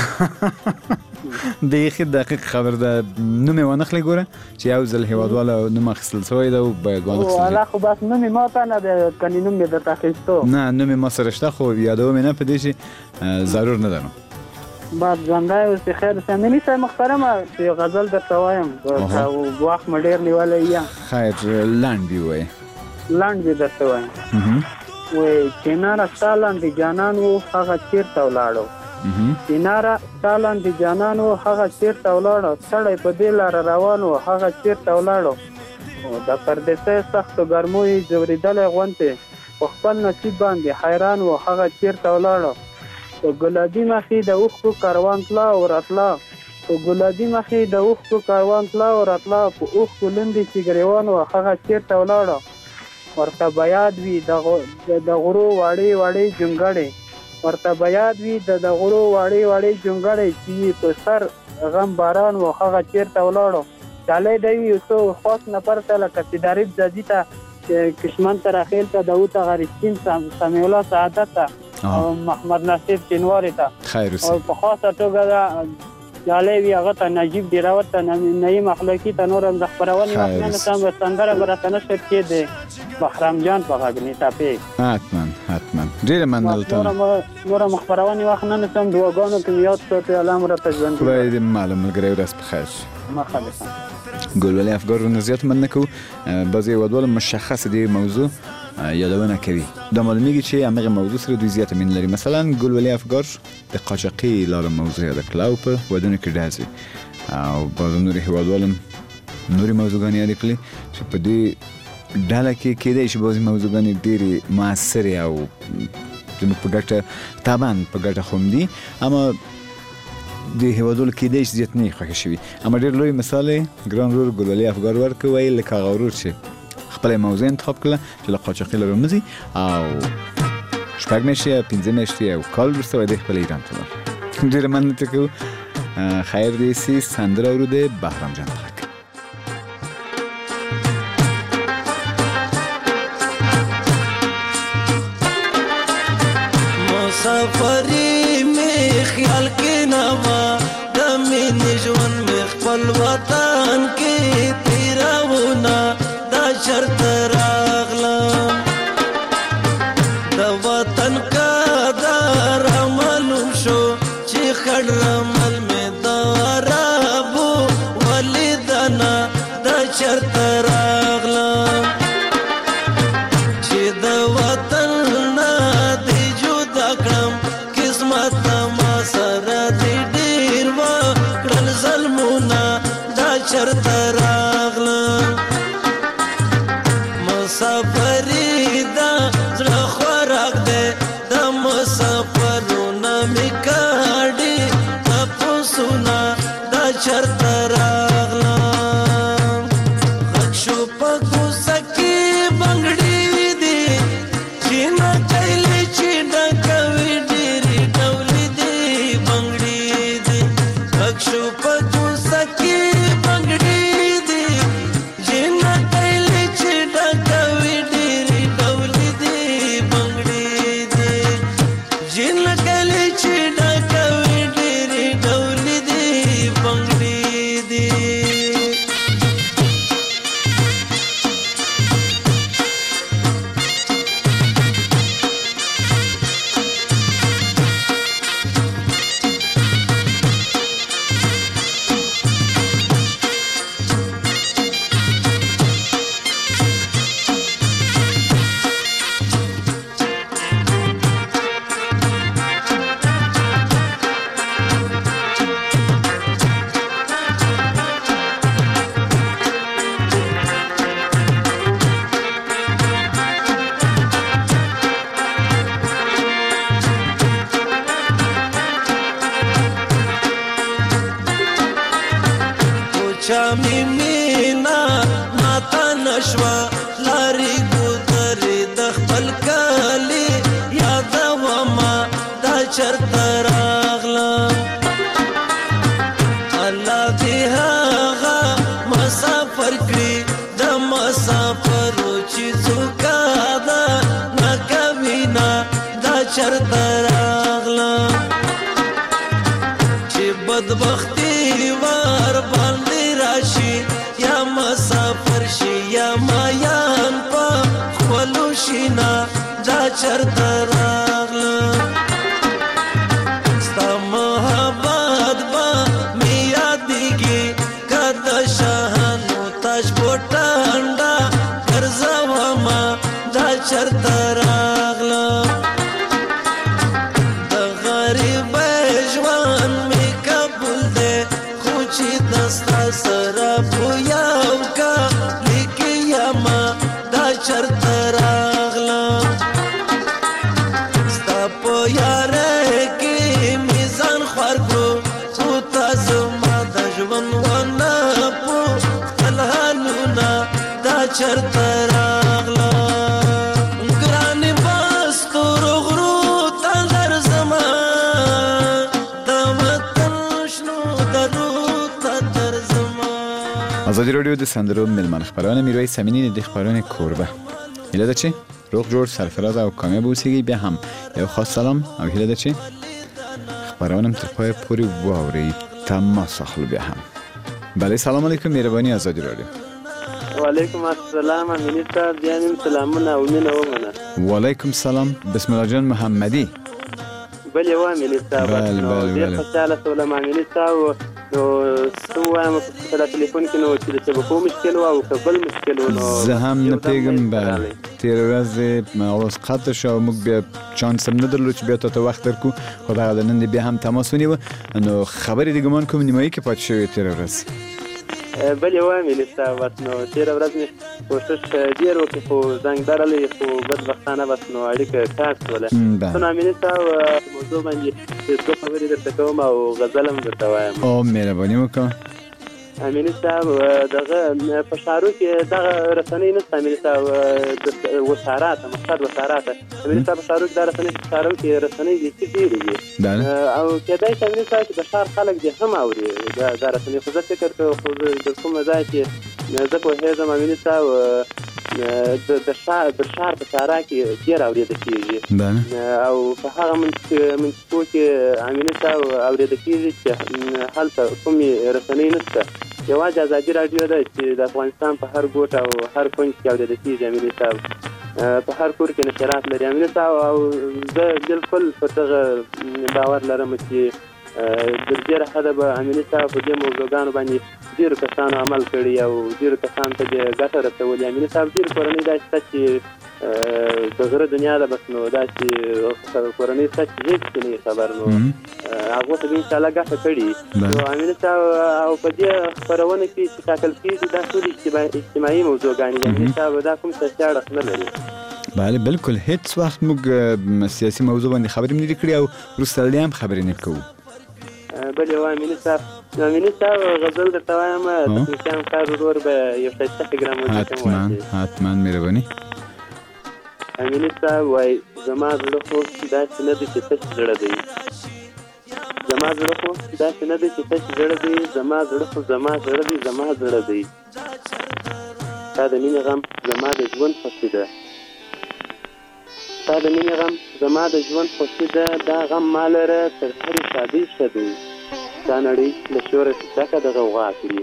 بیخي دقیق خبر ده. نوم یې وانخلې ګوره چې یو ځل هېوادواله نوم اخیستل شوی ده او باید وانخیستل شي. والا خو بس نوم یې ما ته نه دی کنې نوم یې درته اخیستو. نه نوم یې ما سره شته خو یادوم یې نه په دې چې ضرور نه ده نو. بس ژوندی اوسې خیر اوسې. مني صاحب محترمه چې یو غزل درته وایم وخت مې ډېر نیولی یم. خیر لنډ دې ووایې. لنډ دې درته وایم وایي چیناره ستا لاندې جانان و هغه چېرته ولاړو چیناره ستا لاندې جانان و هغه چېرته ولاړو سړی په دې لاره روان و هغه چېرته ولاړو د پردیسۍ سختو ګرمو یې ځورېدلی غوندې په خپل نصیب باندې حیران و هغه چېرته ولاړو په ګلابي مخې د اوښکو کاروان تله او راتله په ګلابي مخې د اوښکو کاروان تله او راتله په اوښکو لوندې چې ګریوان و هغه چېرته ولاړو ورته به یاد وي د غرو واړې واړې جونګړې ورته به یاد وي د غرو واړې واړې جونګړې چې په سر غم باران و هغه چېرته ولاړو چالی دی وي یو څو خاص نفر ته لکه سیدارب ځاځي ته کشمن ته راخیل ته داود آقا رشتین سمیع الله سعادت ته او محمد نصیر چینواري ته او په خاصه توګه دا چالی وي هغه ته نجیب ډیراوت ته نعیم اخلاقي ته نور هم د خپرونې وخت نه سم سندره به راته نه شد کې دی بهرام جان په غږ نیټه پې حتما حتما ډېره مننه. نوره مخبرونې وخت نه نسم دعاګانو کې یاد ساتي الله مو راته ژوندي خدای دې معلوم ملګری ورځ په خیر. مرحبا. ګلولي افګار نه زیات مننه کوو. بعضې هېوادوال مشخص دې موضوع یادونه کوي دا معلومیږي چې همغه موضوع سره دوی زیاته مینه لري. مثلا ګلولي افګار د قاچاقي لاره موضوع یاده کړله او په ودونو کې ډز او بعضې نورې هېوادوال هم نورې موضوعګانې یادې کړلې چې په دې ډله کې کېدی شي بعضې موضوعګانې ډېرې مؤثرې او زموږ په ګټه طبعا په ګټه خو هم دي اما د هېوادوالو کېدی شي زیات نه یې خوښه شوي. اما ډېر لوی مثال یې ګران ورور ګلولي افګار ورکوی لکه هغه ورور چې خپله موضوع انتخاب کړله چې له قاچاقي لارو مځي او شپږ میاشتې یا پنځه میاشتې او کال وروسته وایي دی خپل ایران ته لاړ. ډېره مننه ته کوو. خیر دې سي سندره اورو د بهرام جان په غږ. مسافري مې خیال کې نه وه د مینې ژوند مې خپل وطن کې تېروونه دا چرته راغلم د وطن قدر معلوم شو چې خړ رمل مې د عربو ولیدنه دا چرته راغلم چې د وطن نه دې جدا کړم قسمت ما سره دې ډېر وکړل ظلمونه دا چرته راغلم مسافر چرته راغلم غږ شو په کوڅه کې بنګړي دي چې نه کیلې چې ډکوي ډېرې ډولې دي بنګړي دي غږ شو په کوڅه کې بنګړي دي چې نه کیلې چې ډکوي ډېرې ډولې دي بنګړي دي چې نه کیلې چې ډکوي ډېرې ډولې دي بنګړي دي چا می مینا ماتا نشوا لاری ګذرې د خپل کالي یادومه دا چرته راغلم الله دې هغه مسافر کړي د مسافرو چې څوکا ده نه کوي نه دا چرته راغلم چې بدبختي وار باندې راشي یا مسافر شي یا مایان په خپلو شینا دا چرته راغلم ستا محبت به مې یادېږي که د شاهانو تاج بوټانډه ګرځومه دا چرته راغلم د غریبۍ ژوند مې قبول دی خو چې دستا سره په یو کالي کې یمه دا چرته راغلم ستا په یارۍ کې مې ځان خوار کړو خو تا زما د ژوند ونه پوښتل حالونه دا چرته راغلم ګرانې بس تورو غرو ته درځمه د وطن شنو درو ته درځمه. آزادی رادیو د سندرو ملمان خبران میرویس امینی د خبران کوربه هیله ده چی روغ جوړ سرفراز او کامیاب اوسیږي. بیا هم یو خاص سلام او هیله ده چی خبرانم تر پای پورې واورئ. تماس اخلو بیا هم. بله سلام علیکم مهربانی آزادی رادیو. وعلیکم السلام امینی صاحب بیانیم سلامونه او مینه ومنه. وعلیکم سلام بسم الله جان محمدی. بله و امینی صاحب بله نو بله ډېر بله خوشحاله شولم امینی صاحب نو څه ووایم په دا تلیفون کې نو چې د شبکو مشکل و او که بل مشکل و نو زه هم نه یو دم پیږم. منځ ته بله راغلی. تېره ورځ اوس قطع شو او موږ بیا چانس هم نه درلود چې بیا تا ته وخت درکو خو دغه د نن دې بیا هم تماس ونیوه نو خبرې د ګمان کوم نیمایي کې پاتې شوې تېره ورځ. بلې و امیني صاحب بس نو تېره ورځ مې کوشش ډېر وکړ خو زنګ درلی خو بدبختانه بس نو اړیکه کار شوله. بله. نو امیني صاحب په موضوع باندې څو خبرې درته کوم او غزل هم درته وایم. او مهرباني وکړه. امیني صاحب دغه په ښارو کې دغه رسنۍ نشته امیني صاحب د وسارات مقصد وسارات امیني صاحب په ښارو کې دا رسنۍ په ښارو کې رسنۍ لیکي ډېرې دي او کېدای شي امیني صاحب چې د ښار خلک دې هم اوري دا رسنۍ خو زه فکر کوم خو د کومه ځای چې زه پوهېږم امیني صاحب د ښار د ښار په سارا کې ډېر اورېده کېږي او په هغه منطقو کې امیني صاحب اورېده کېږي چې هلته کومې رسنۍ نشته. یوازې ازادي راډیو ده چې د افغانستان په هر ګوټ او هر کونج کې اورېده کېږي امیني صاحب په هر کور کې نشرات لري امیني صاحب او زه بالکل په دغه باور لرم چې د ډېره حده به امیني صاحب په دې موضوعګانو باندې ډېرو کسانو عمل کړي او ډېرو کسانو ته دې ګټه رسولې. امیني صاحب ډېرې کورنۍ داسې شته چې د غره دنیا ده بس نو داسې کورنۍ شته چې هېڅ کې نه خبر نو هغو ته به انشاءالله ګټه کړي. نو امیني صاحب او په دې خپرونه کې چې ټاکل کېږي دا ټول اجتماعي موضوعګانې دي. امیني صاحب دا کوم سیاسي اړخ نه لري. بله بالکل هیڅ وخت موږ سیاسي موضوع باندې خبرې نه دي کړې او وروسته هم خبرې نه کوو. بلې و امیني صاحب امیني صاحب غزل درته وایم تخنیکیان کار ورور به یو ښایسته فګرام حتما حتما مهرباني. امیني صاحب وایي زما زړه خو داسې نه دی چې تش زړه دی، زما زړه خو داسې نه دی چې تش زړه دی، زما زړه خو زما زړه دی، زما زړه دی. ستا د مینې غم زما د ژوند خوښي ده، ستا د مینې غم زما د ژوند خوښي ده، دا غم ما لره تر هرې شادۍ ښه دی. دا نړۍ له شوره ډکه د غوغا کړي،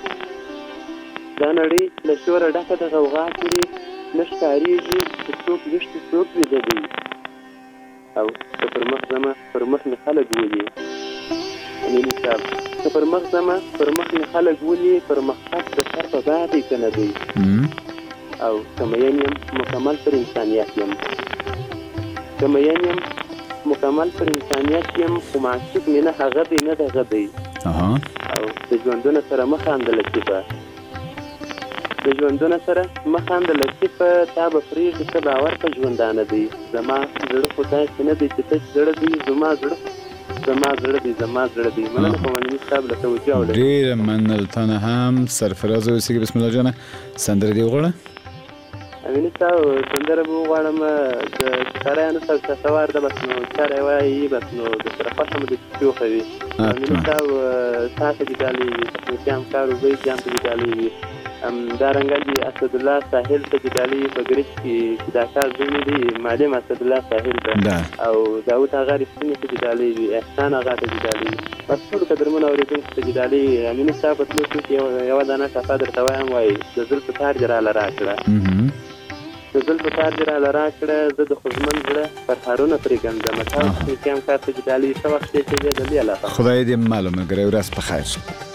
دا نړۍ له شوره ډکه د غوغا کړي، نه ښکارېږي چې څوک ویښ دي څوک ویده دی. او که پر مخ ځمه پر مخ مې خلک ولي، امیني صاحب که پر مخ ځمه پر مخ مې خلک ولي، پر مقصد د سر په باه دی که نه دی. او که مین یم مکمل پر انسانیت یم، که مین یم مکمل پر انسانیت یم، خو معشوق مې نه هغه دی نه دغه دی. او د ژوندونه سره مه خانده لطیفه، د ژوندونه سره مه خانده لطیفه، تا به پرېږدي څه باور په ژوندانه دی. زما زړه خو داسې نه دی چې تش زړه دی، زما زړه زما زړه دی، زما زړه دی. مننه کوم امیني صاحب له توجه او ډېره مننه له تا نه هم. سرفراز اوسېږي بسم الله جانه سندره دې وغواړه. امیني صاحب سندره به وغواړم د ستاریانو سره سوار ده، بس نو چاره وایي بس نو درسره خوښه مو د چوخه وي. امیني صاحب تا ته دې ډالۍ وي، تخنیکي همکار وبید جان ته دې ډالۍ وي، همدارنګه دې اسدالله ساحل ته دې ډالۍ وي، په ګرج کې چې دا کار زوی دی معلم اسدالله ساحل ته، او داود هغه رښتینې ته دې ډالۍ وي، احسان هغه ته دې ډالۍ وي، بس ټولو قدرمنو اورېدونکو ته دې ډالۍ وي. امیني صاحب په تلو کې یوه دانه ټپه درته وایم، وایي د زلفو تار دې راله راکړه، د زلفو تار دې راله راکړه، زه د خوږمن زړه پرهارونه پرې ګنډم. تاسو تخنیکي همکار ته دې ډالۍ ښه وخت دی چې دی د دې علاقه خدای دې معلوم ملګری ورځ په خیر.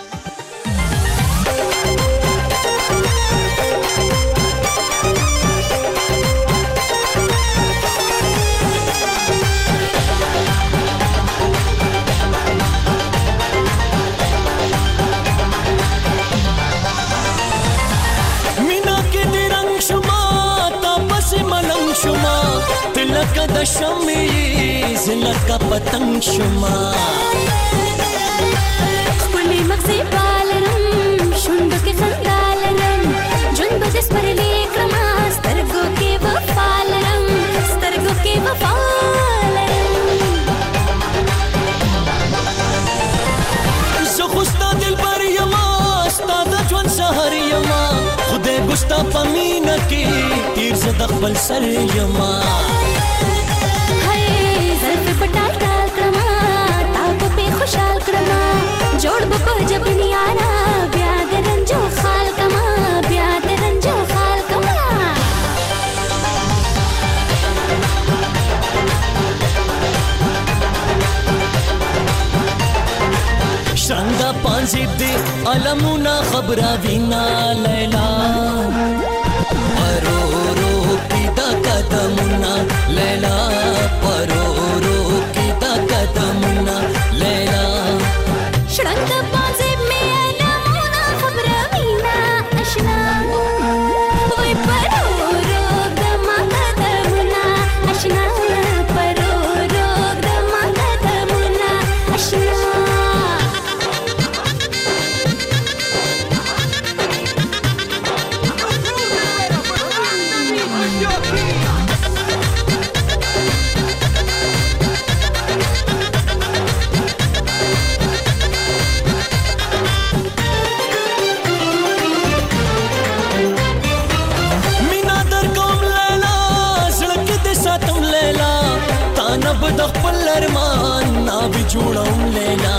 لکه د شمعې زلکه پتنګ شما، خپلې مغزې پالرم شونډو کې خندا لرم، ژوند به دې سپرلی کړمه سترګو کې وفا لرم، سترګو کې وفا لرم. زه خو ستا دلبر یما، ستا د ژوند سهر یما، خدای ګو ستا په مینه کې تیر زه د خپل سر یما. پټال ټال کړما تا په خوشحال کړما، جوړ به په جبنیانا بیا د رنجو خال کما، بیا د رنجو خال کما. شرنګا پانځې دې علمونه خبره وینا لیلا، پرورو کی دا قدمونه لیلا، پرورو کی دا قدمونه لیلا. شرنګ پانځې مې علمونه خبره وینا اشنا، وای پرورو د ما قدمونه اشنا، پرورو د ما قدمونه اشنا. د خپل ارمان نا به جوړوم لیلا،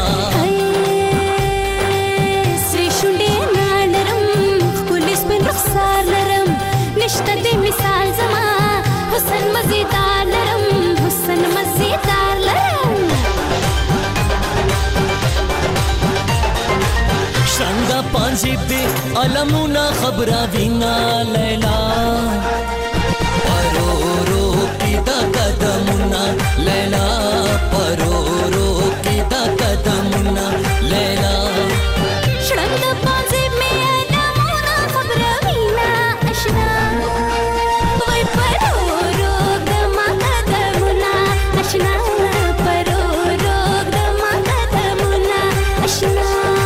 سری شونډې نړم ښکلې سپین رخسار لرم، نشته د مثال زما حسن مزیدار لرم، حسن مزیدار لرم. شرنګا پانځې دې علمونه خبره وینا لیلا، پرورو کی دا قدمونه لیلا، پرورو کی دا قدمونه لیلا. شرنګ پانځې مې علمونه خبره وینا اشنا، وای پرورو د ما قدمونه اشنا، پرورو د ما قدمونه اشنا.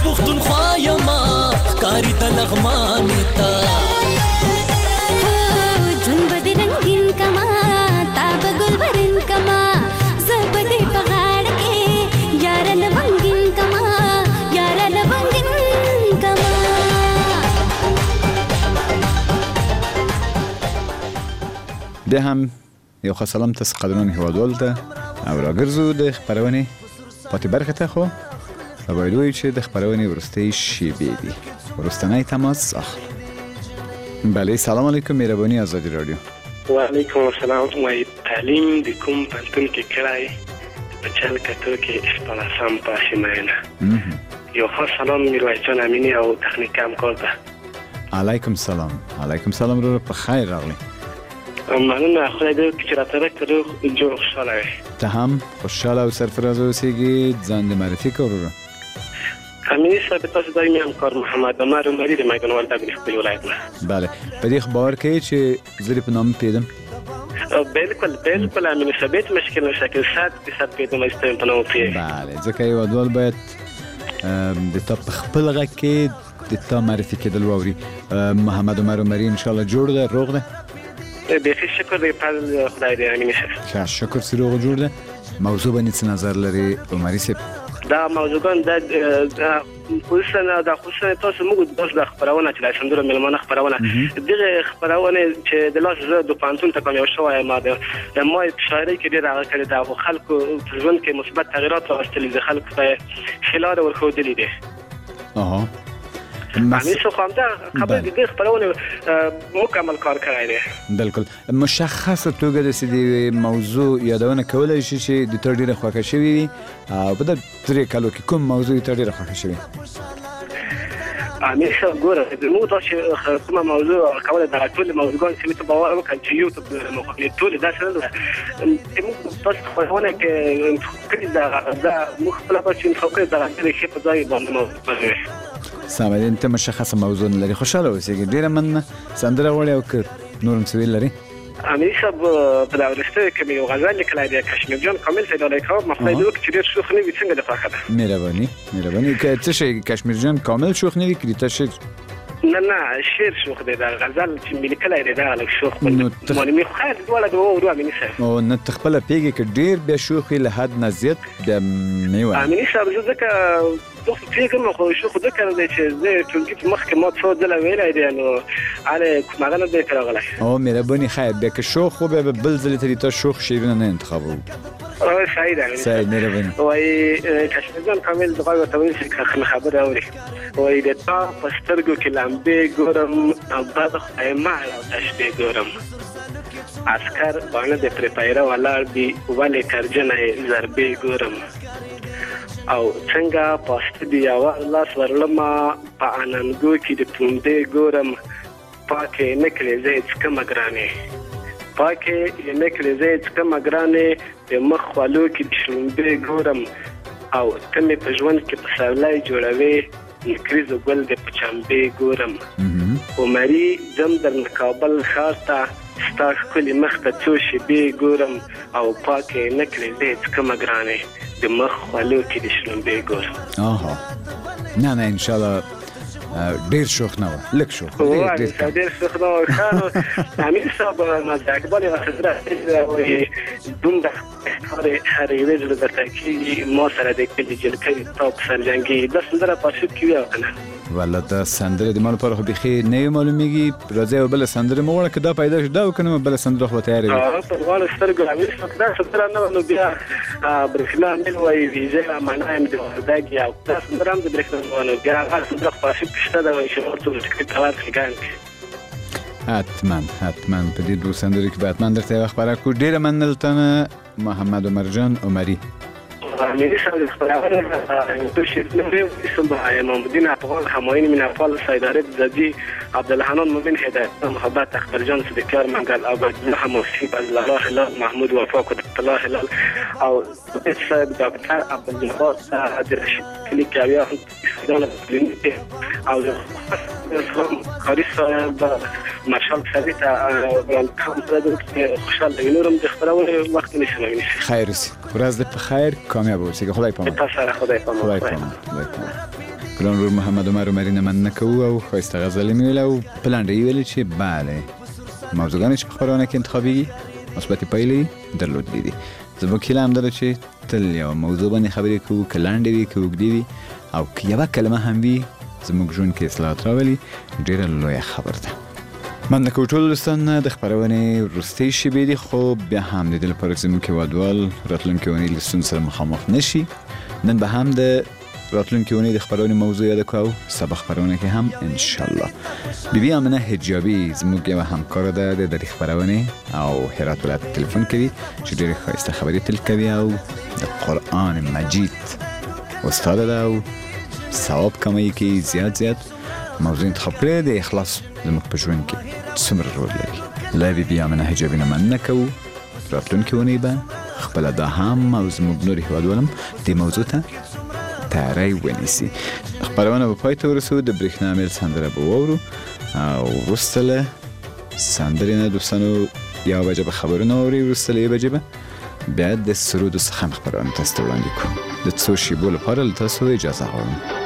پښتونخوا یم کاری د لغمان تا جون بده رنگین کما تا بګل ورن کما زبده پغاړ کې یار لونګین کما یار لونګین کما ده هم یو ښه سلام تاسو قدرمن هیوادوالو ته او راګرځو د خپرونې پاتې برخه ته خو باید وایو چې د خپرونې وروستۍ شیبې دي وروستنی تماس اخلو. بله سلام علیکم مهرباني آزادي رادیو. وعلیکم السلام. وای تعلیم د کوم پنتون کې کړای په چل کتو کې شپږم په سیمه یو خاص سلام میرویس جان امینی او تخنیک همکار ده. علیکم سلام. علیکم سلام رو په خیر راغلی. مننه خدای دې چې راته راکړو جو خوشاله وي. ته هم خوشاله او سرفراز اوسېږي. ځان دې معرفي کړو. امینی صاحب تاسو دایمي همکار محمد عمر عمری د میدان وردګ خپل ولایت نه. بله په دې خبر کې چې زه په نام پیدم. بالکل بالکل امینی صاحب هیڅ مشکل نشته چې صد درصد پیدم استم په نو پیه. بله ځکه یو ډول باید د تا په خپل غږ کې د تا معرفي کېدل واوري. محمد عمر عمری ان شاء الله جوړ ده روغ ده. بخیر شکر دی پر خدای دې امینی صاحب. ښه شکر سره روغ جوړ ده. موضوع باندې څه نظر لري عمری صاحب؟ دا موضوعان د خصوصا د خصوصا تاسو موږ د خبرونه چې د سندرو ملمانه خبرونه دغه خبرونه چې د لاس زه د پانتون ته کوم یو شوی ما د ما شاعري کې ډیر هغه کړی دا خلکو ژوند کې مثبت تغیرات راوستلي د خلکو په خلال ورخودلي دي. اها معنی څه کوم دا خبر د دې خبرونه مکمل کار کوي دی. بالکل مشخصه توګه د سې موضوع یادونه کولای شي چې د تر ډیره خوښه شوی وي او په دې درې کالو کې کوم موضوع تر ډیره خوښه شوی؟ امیر صاحب ګوره د موږ تاسو کومه موضوع کوله د ټول موضوعات چې مته باور وکړ چې یوټیوب مخابل ټول دا څه ده موږ تاسو خبرونه کې کړي دا دا مخبل په چې فوق دا راځي چې په ځای باندې موضوع سامدین ته مشخصه موضوع لري خوشاله اوسېږي. ډیره مننه. سندره وړي او که نورم څه ویل لري؟ امیر صاحب په دا ورسته کې یو غزل لیکلای دی کشمیر جان کامل څه ډول کار مخکې دوه چې ډیر شوخ نه وي څنګه د فاخه ده. مهرباني مهرباني که څه شي کشمیر جان کامل شوخ نه وي کړي ته شي نه نه شعر شوخ دی دا غزل چې لیکلای دی دا لک شوخ په مونږ می خو ولا د وو امیر صاحب او نه تخپل پیګه کې ډیر به شوخي له حد نه زیات د میوه امیر صاحب ځکه دوه فکر مخ شو خو ذکر دی چې زه ټولګي په مخ کې ما څو ځله ویلای دی نو علي کومه نه دی کړغله. او مهرباني خیر به که شوخ خو به بل ځل ته ته شوخ شیرونه نه انتخابو. او صحیح ده. صحیح مهرباني. وای کشمیر جان کامل دغه ته ویل چې خبره اوري. وای د تا پسترګو کې لامبې ګورم او بعد خیمه او تشبيه ګورم. عسكر باندې د پریپایره ولر دی ولې کرجنې ضربې ګورم. او څنګه پاست دی او لاس ورلما په اننګو کې د پوندې ګورم پاکه نکلې زې څکه مګرانې پاکه نکلې زې څکه مګرانې د مخ والو کې د شلومبې ګورم او تمه په ژوند کې په سړلای جوړوي نکریز ګل د پچامبې ګورم. عمري زم در کابل ښار ته ستاش کلی مخ ته څو شي ګورم او پاکه نکلې زې څکه مګرانې د مخ والو کې د شلومبې ګورم. اها نه نه ان شاء الله ډیر شوخ نه و لک شوخ ډیر ډیر شوخ نه و. امیر صاحب ما د اکبر غسدره دومره هر هر یوه ځل درته کې ما سره د کلی جلکې توپ سرجنګي د سندره پښتو کې ویل کنه ولا د سندره د مال پر خو بخي نه معلومیږي راځي او بل سندره مو وړه کدا پیدا شدا کنه بل سندره خو تیار وي. اه په غواړم سترګو امیر صاحب دا سندره نه نو بیا برخلا مل وای ویزه معنا هم د وردګي او دا سندره هم د برخلا نو بیا هغه سندره پښتو پښته دا وای چې ورته ټکی تاوار څنګه حتما حتما په دې دوه سندره کې به حتما درته خبره کو. ډیره مننه محمد عمر جان عمری. امیر صاحب خبرونه تو شیخ نوری اسم به محمدین افغان همایون من افعال سیدارت زدی عبدالحنان مومن هدایت محبت اختر جان صدیقیار منگل عبدالله موسیب از الله هلال محمود وفاق و الله هلال او صاحب دکتر عبدالجبار رشید کلی کاویا استادان کلینیک او خاریس صاحب مارشال سریت کام زدم خوشحال نورم د خبرونه وخت نشم. خیر ورځ دې په خیر کامیاب اوسې. خدای پامان. تاسو سره خدای پامان. خدای پامان. ګران ورور محمد عمر عمرینه مننه کوو او ښایسته غزلې مې ویلې او په لنډۍ یې ویلې چې بله موضوعګانې چې په خپرونه کې انتخابېږي مثبتې پایلې درلودلې دي. زموږ هیله همدا ده چې تل یوه موضوع باندې خبرې کوو، که لنډې وي که اوږدې وي او که یوه کلمه هم وي زموږ ژوند کې اصلاحات راولي، ډېره لویه خبر ده. مننه کوو ټولو دوستان. د خپرونې وروستۍ شېبې دي خو بیا هم د دې لپاره چې زموږ هېوادوال راتلونکې اونۍ له ستونزو سره مخامخ نه شي، نن به هم د راتلونکې اونۍ د خپرونې موضوع یاده کوو، سبا خپرونه کې هم انشاءالله. بیبي آمنه حجابي زموږ یوه همکاره ده د دې خپرونې او هرات ولایت تلیفون کوي چې ډېرې ښایسته خبرې تل کوي او د قرآن مجید استاده ده او ثواب کموي کوي زیات زیات. موضوع انتخاب کړی د اخلاص زموږ په ژوند کې څومره رول لري. له بیبي آمنه حجابي نه مننه کوو. راتلونکې اونۍ به خپله دا هم او زموږ نور هېوادوال هم دې موضوع ته تیاری ونیسي. خپرونه به پای ته ورسوو. د برېښنا میل سندره به واورو او وروسته له سندرې نه دوستانو یوه بجه به خبرونه واورئ، وروسته له یوې بجې به بیا د سرودو څخه خپرونه تاسو ته وړاندې کوو. د څو شېبو لپاره له تاسو اجازه غواړم.